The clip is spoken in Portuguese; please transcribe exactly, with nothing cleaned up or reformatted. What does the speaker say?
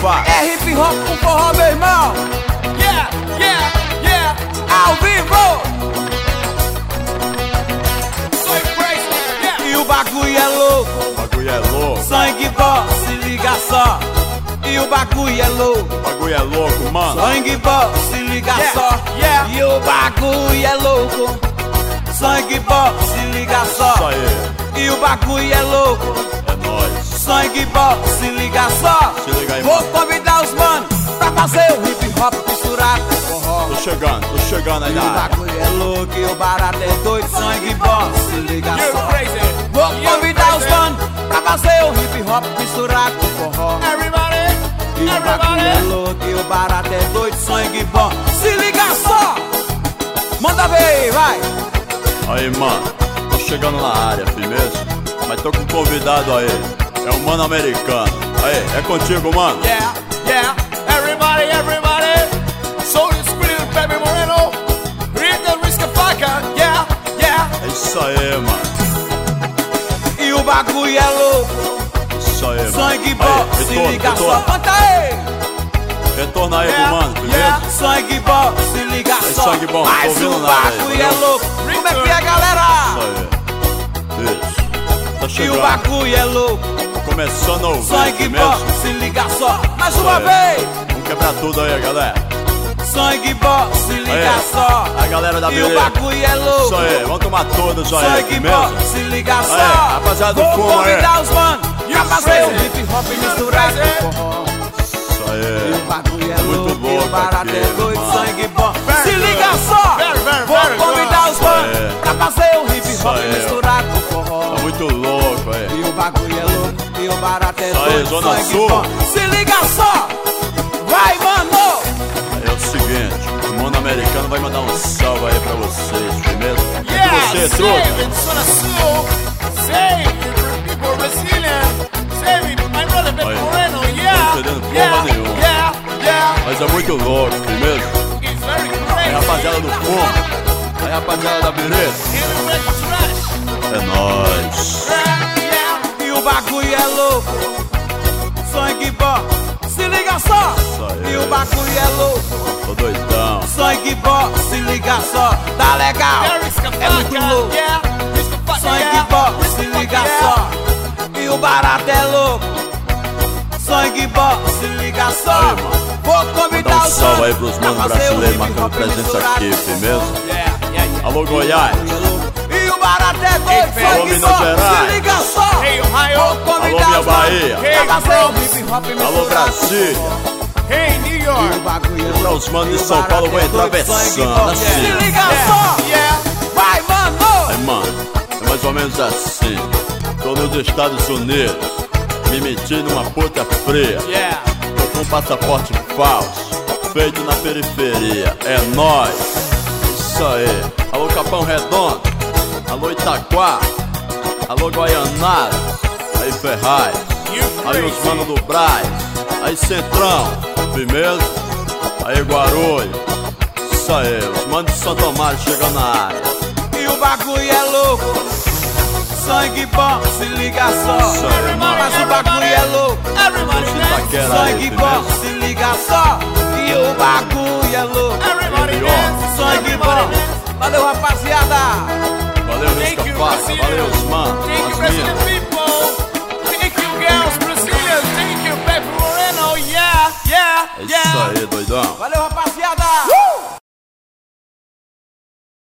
faz? É hip hop com forró, meu irmão. Yeah, yeah, yeah. Ao vivo. So crazy, yeah. E o bagulho é louco. O bagulho é louco. Sangue bom, se liga só. E o bagulho é louco. O bagulho é louco, mano. Sangue bom, se liga Yeah, só. yeah. E o bagulho é louco. Sangue bom, se liga só. Isso aí. E o bagulho é louco. É nóis. Sangue bom, se liga só. Se liga aí, Vou mano. convidar os manos pra fazer o hip hop misturado com forró. Tô chegando, tô chegando aí E na o área. bagulho é louco e o barato é doido. Sangue bom, se liga You're só. crazy. Vou You're convidar os crazy. manos pra fazer o hip hop misturado com forró. Everybody, E o bagulho é everybody. louco e o barato é doido. Sangue bom, se liga só. Manda ver, vai. Aí, mano, tô chegando na área, firmeza. Mas tô com um convidado aí. É um mano americano. Aí, é contigo, mano. Yeah, yeah, everybody, everybody. Soul Spirit, Baby Moreno. Read the risk of faca. Yeah, yeah. É isso aí, mano. E o bagulho é louco. Isso aí, mano. Sangue bom, Aí, se retorno, liga só. retorno. Canta aí. Retorna aí Yeah, pro mano, firmeza. yeah. Sangue bom, se liga É só. sangue bom, não tô Mas ouvindo o nada aí, bagulho é entendeu? louco. Como é que é, galera? Isso aí. Isso. Tá E o chegando. bagulho é louco. Começando a ouvir, Sangue bom, firmeza. se liga só. Mais Isso uma aí. vez. Vamos quebrar tudo aí, galera. Sangue bom, se liga Aí, só. a galera da E o beleza. bagulho é louco. Isso aí, vamos tomar todas aí, Sangue bom, firmeza. se liga só. Aí, rapaziada do Vou fumo aí. convidar os manos pra You fazer o crazy. hip hop misturado com forró. Isso E o aí. bagulho é É muito louco, e louco o barato aqui, é doido, mano. sangue bom. Very Se liga good. só. Very, very, Vou very convidar good. os manos É. pra fazer o hip Isso hop aí. misturado com forró. Tá muito louco aí. E o bagulho é louco, e o barato é Isso aí, doido, Zona sangue Sul. bom. Se liga só. Vai, mano. Aí é o seguinte, o mano americano vai mandar um salve aí pra vocês, primeiro. Yeah, E você, truta? save it, Zona Sul. Save it, people Brazilian. Save it, my brother Baby Aí, Moreno. não tô Yeah, entendendo porra yeah, nenhuma. yeah, yeah. Mas é muito louco, primeiro. It's very Aí crazy. rapaziada do fumo, aí rapaziada da beleza. Everybody trash. É nóis. Yeah, yeah. E o bagulho é louco, sangue bom. Se liga só. Isso aí. E o bagulho é louco. Tô doidão. Sangue bom, se liga só, tá legal, There is the é muito faca, louco. yeah. It's the faca, Sangue yeah. bom, It's se the liga faca, só, yeah. e o barato é louco. Sangue bom, se liga só. Aí, mano. Vou Vou convidar dar um os salve aí manos pros pra manos fazer o brasileiros hip marcando hop presença misturado aqui, com firmeza? forró. Yeah, yeah, yeah. Alô, Goiás. E o barato é doido, Alô, sangue Minas bom, Gerais. se liga só. Hey, Ohio. Vou convidar Alô, minha os manos Bahia. pra fazer o hip hop misturado Alô, com Brasília. forró. Hey, New E o York. bagulho é Pra louco, os manos e de o São barato Paulo é vão doido, atravessando, sangue bom. assim, Se ó. liga Yeah, só. yeah. Vai, mano! Aí, mano, é mais ou menos assim. Tô nos Estados Unidos, me meti numa puta fria. Yeah. Tô com um passaporte falso, feito na periferia. É nóis. Isso aí. Alô, Capão Redondo. Alô, Itaquá. Alô, Guaianara. Aí, Ferraz. You Aí, os crazy. manos do Braz. Aí, Centrão. Firmeza. Aí, Guarulhos. Isso aí. Os manos de Santo Amaro chegando na área. E o bagulho é louco, sangue bom, se liga só. Isso aí, mano. Mas o bagulho é louco, Everybody Você dance. tá querendo aí, sangue bom, firmeza? se liga só. E o bagulho é louco, Everybody Ele, ó. dance. sangue Everybody bom. dance. Valeu, rapaziada. Valeu, Thank Risca you, Faca. Brazilian. Valeu, os manos. Thank you, As Brazilian minas. people. Thank you, girls, Brazilians. Thank you, Baby Moreno. Yeah, yeah, É isso yeah. aí, doidão. Valeu, rapaziada.